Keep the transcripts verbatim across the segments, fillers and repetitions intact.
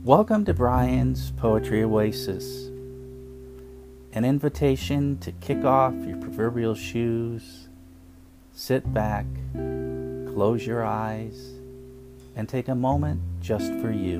Welcome to Brian's Poetry Oasis, an invitation to kick off your proverbial shoes, sit back, close your eyes, and take a moment just for you.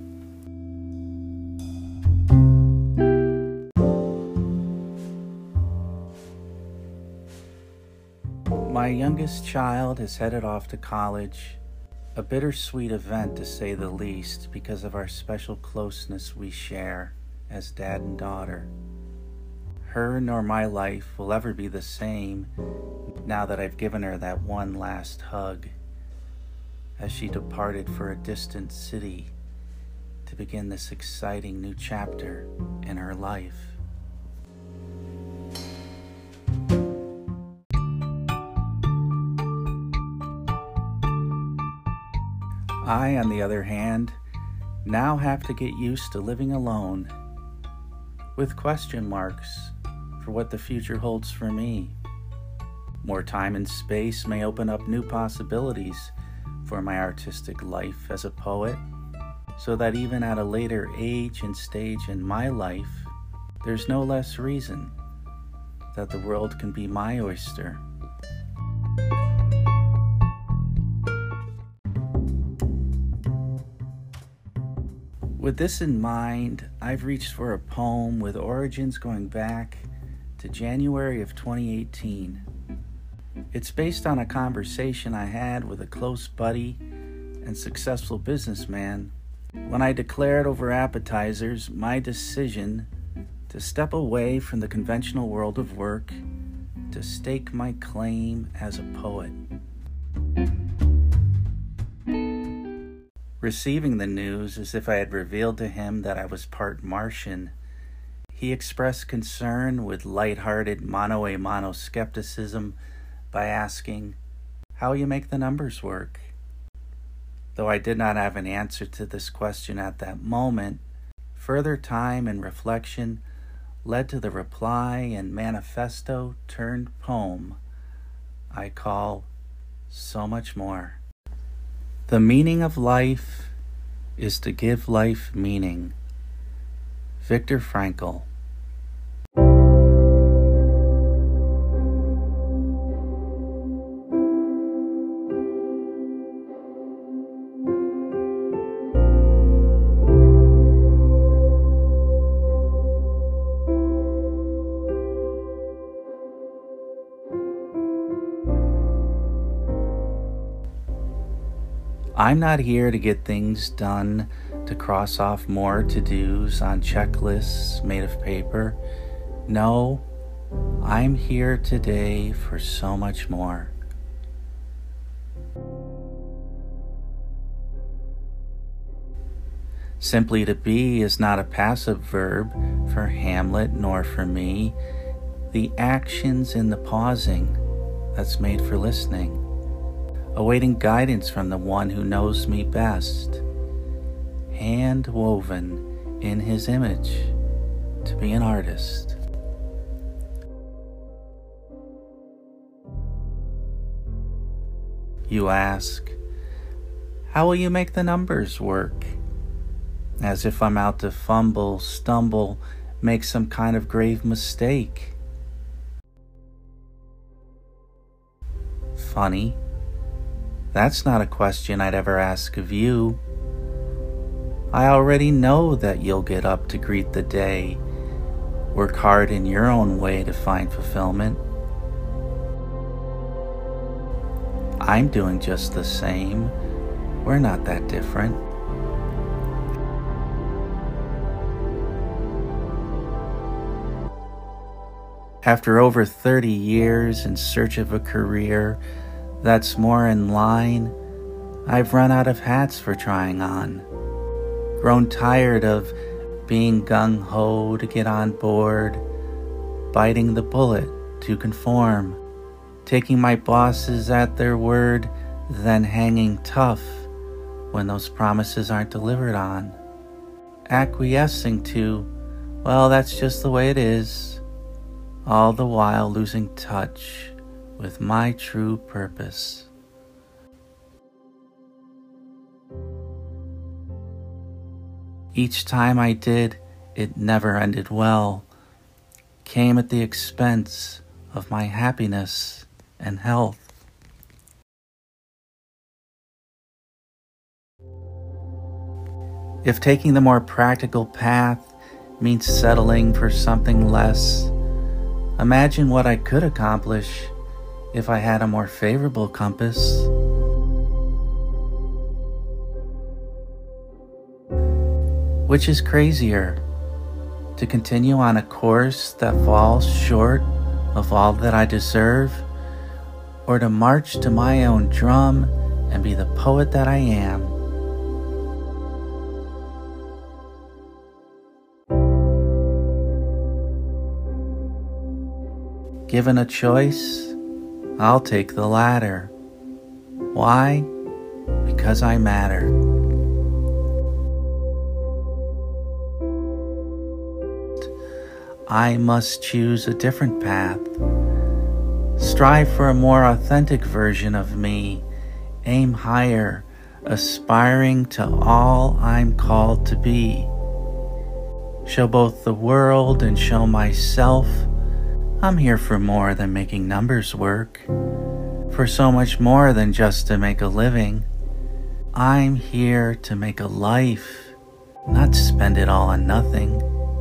My youngest child is headed off to college. A bittersweet event, to say the least, because of our special closeness we share as dad and daughter. Her nor my life will ever be the same now that I've given her that one last hug, as she departed for a distant city to begin this exciting new chapter in her life. I, on the other hand, now have to get used to living alone, with question marks for what the future holds for me. More time and space may open up new possibilities for my artistic life as a poet, so that even at a later age and stage in my life, there's no less reason that the world can be my oyster. With this in mind, I've reached for a poem with origins going back to January of twenty eighteen. It's based on a conversation I had with a close buddy and successful businessman when I declared over appetizers my decision to step away from the conventional world of work to stake my claim as a poet. Receiving the news as if I had revealed to him that I was part Martian, he expressed concern with light-hearted mano a mano skepticism by asking, "How you make the numbers work?" Though I did not have an answer to this question at that moment, further time and reflection led to the reply and manifesto turned poem I call So Much More. The meaning of life is to give life meaning. Viktor Frankl. I'm not here to get things done to cross off more to-dos on checklists made of paper. No, I'm here today for so much more. Simply to be is not a passive verb for Hamlet nor for me. The action's in the pausing that's made for listening, awaiting guidance from the one who knows me best, hand woven in his image to be an artist. You ask, how will you make the numbers work? As if I'm out to fumble, stumble, make some kind of grave mistake. Funny. That's not a question I'd ever ask of you. I already know that you'll get up to greet the day, work hard in your own way to find fulfillment. I'm doing just the same. We're not that different. After over thirty years in search of a career that's more in line, I've run out of hats for trying on, grown tired of being gung-ho to get on board, biting the bullet to conform, taking my bosses at their word, then hanging tough when those promises aren't delivered on, acquiescing to, well, that's just the way it is, all the while losing touch with my true purpose. Each time I did, it never ended well, came at the expense of my happiness and health. If taking the more practical path means settling for something less, imagine what I could accomplish if I had a more favorable compass. Which is crazier, to continue on a course that falls short of all that I deserve, or to march to my own drum and be the poet that I am? Given a choice, I'll take the latter. Why? Because I matter. I must choose a different path. Strive for a more authentic version of me. Aim higher, aspiring to all I'm called to be. Show both the world and show myself I'm here for more than making numbers work, for so much more than just to make a living. I'm here to make a life, not spend it all on nothing.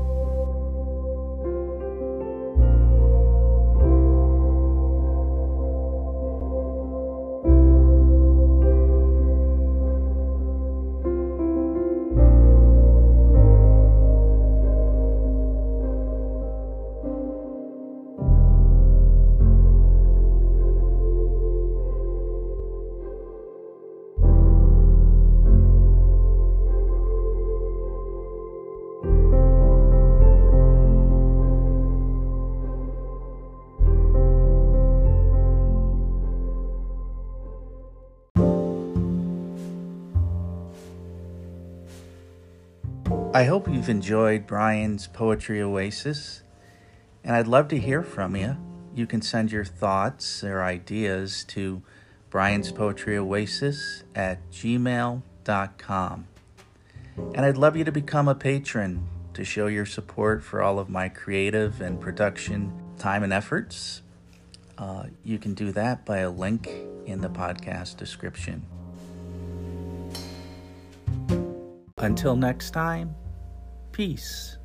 I hope you've enjoyed Brian's Poetry Oasis, and I'd love to hear from you. You can send your thoughts or ideas to Brian's Poetry Oasis at gmail dot com. And I'd love you to become a patron to show your support for all of my creative and production time and efforts. Uh, you can do that by a link in the podcast description. Until next time, peace.